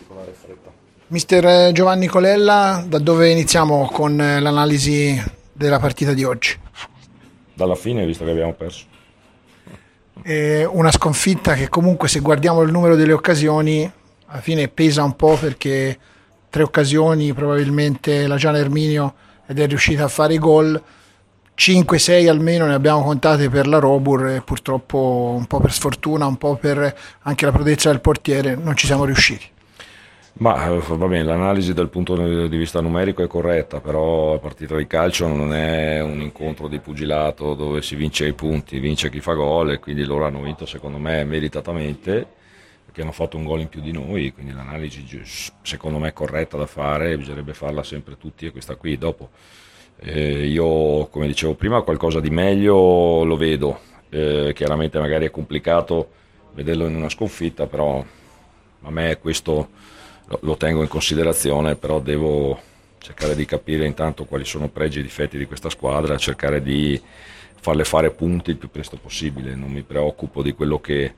particolare fretta. Mister Giovanni Colella, da dove iniziamo con l'analisi della partita di oggi? Dalla fine, visto che abbiamo perso. Una sconfitta che comunque, se guardiamo il numero delle occasioni, alla fine pesa un po', perché 3 occasioni probabilmente la Gian Erminio ed è riuscita a fare i gol, 5-6 almeno ne abbiamo contate per la Robur e purtroppo, un po' per sfortuna, un po' per anche la prodezza del portiere, non ci siamo riusciti. Ma va bene, l'analisi dal punto di vista numerico è corretta, però la partita di calcio non è un incontro di pugilato dove si vince i punti, vince chi fa gol, e quindi loro hanno vinto secondo me meritatamente, perché hanno fatto un gol in più di noi, quindi l'analisi secondo me è corretta da fare, bisognerebbe farla sempre tutti, e questa qui. Dopo io, come dicevo prima, qualcosa di meglio lo vedo, chiaramente magari è complicato vederlo in una sconfitta, però a me questo lo tengo in considerazione, però devo cercare di capire intanto quali sono pregi e difetti di questa squadra, cercare di farle fare punti il più presto possibile. Non mi preoccupo di quello che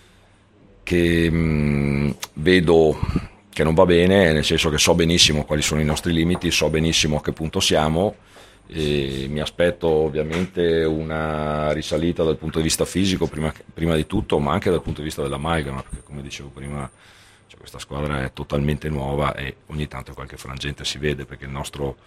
vedo che non va bene, nel senso che so benissimo quali sono i nostri limiti, so benissimo a che punto siamo, e mi aspetto ovviamente una risalita dal punto di vista fisico prima di tutto, ma anche dal punto di vista dell'amalgama, perché come dicevo prima, questa squadra è totalmente nuova e ogni tanto qualche frangente si vede, perché la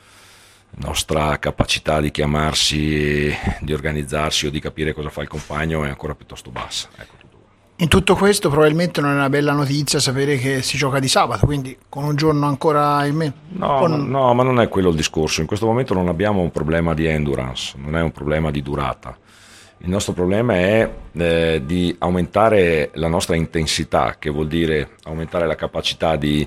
nostra capacità di chiamarsi, di organizzarsi o di capire cosa fa il compagno è ancora piuttosto bassa. Ecco, tutto qua. In tutto questo probabilmente non è una bella notizia sapere che si gioca di sabato, quindi con un giorno ancora in meno. No, ma non è quello il discorso. In questo momento non abbiamo un problema di endurance, non è un problema di durata. Il nostro problema è di aumentare la nostra intensità, che vuol dire aumentare la capacità di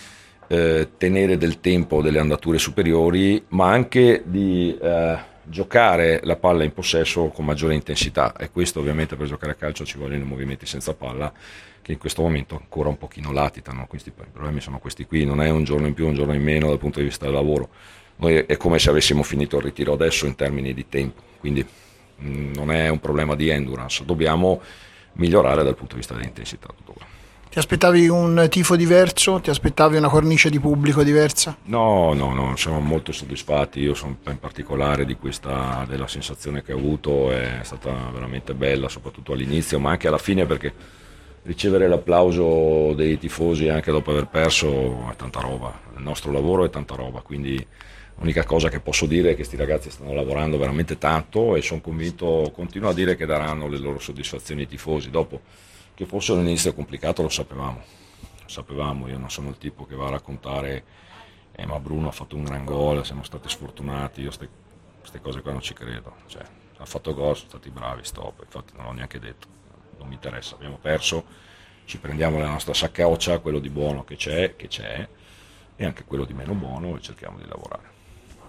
tenere del tempo delle andature superiori, ma anche di giocare la palla in possesso con maggiore intensità, e questo ovviamente per giocare a calcio ci vogliono movimenti senza palla, che in questo momento ancora un pochino latitano. Questi problemi sono questi qui, non è un giorno in più, un giorno in meno dal punto di vista del lavoro. Noi è come se avessimo finito il ritiro adesso in termini di tempo, quindi non è un problema di endurance, dobbiamo migliorare dal punto di vista dell'intensità. Tutto qua. Ti aspettavi un tifo diverso? Ti aspettavi una cornice di pubblico diversa? No, siamo molto soddisfatti. Io sono in particolare della sensazione che ho avuto, è stata veramente bella, soprattutto all'inizio, ma anche alla fine, perché ricevere l'applauso dei tifosi anche dopo aver perso è tanta roba, il nostro lavoro è tanta roba, quindi l'unica cosa che posso dire è che questi ragazzi stanno lavorando veramente tanto, e sono convinto, continuo a dire che daranno le loro soddisfazioni ai tifosi. Dopo, che fosse un inizio complicato lo sapevamo, io non sono il tipo che va a raccontare ma Bruno ha fatto un gran gol, siamo stati sfortunati, io queste cose qua non ci credo, cioè, ha fatto gol, sono stati bravi, stop, infatti non l'ho neanche detto, non mi interessa, abbiamo perso, ci prendiamo la nostra saccoccia, quello di buono che c'è, e anche quello di meno buono, e cerchiamo di lavorare.